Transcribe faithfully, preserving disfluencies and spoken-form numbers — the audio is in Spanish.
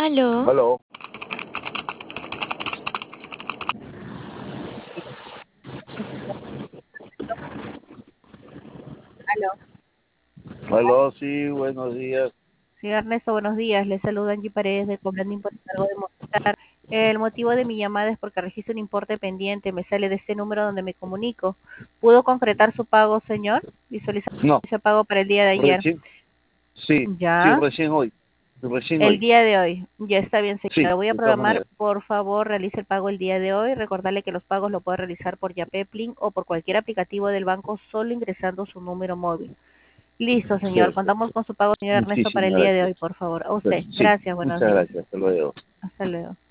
Aló. Aló. Aló. Aló, sí, buenos días. Señor Ernesto, buenos días. Le saluda Angie Paredes de Cobrandín por encargo de mostrar. El motivo de mi llamada es porque registro un importe pendiente. Me sale de este número donde me comunico. ¿Pudo concretar su pago, señor? Visualizar No, ese pago para el día de ayer. recién, sí, sí, Ya. recién hoy, recién El hoy. día de hoy. Ya está bien, Sí, señora. Voy a de todas programar. maneras. Por favor, realice el pago el día de hoy. Recordarle que los pagos lo puede realizar por Yapepling o por cualquier aplicativo del banco solo ingresando su número móvil. Listo, señor. Cierto. Contamos con su pago, señor Ernesto, para el Muchísimas día de gracias. hoy, por favor. A usted. Sí, Gracias. Buenos muchas días. gracias. Hasta luego. Hasta luego.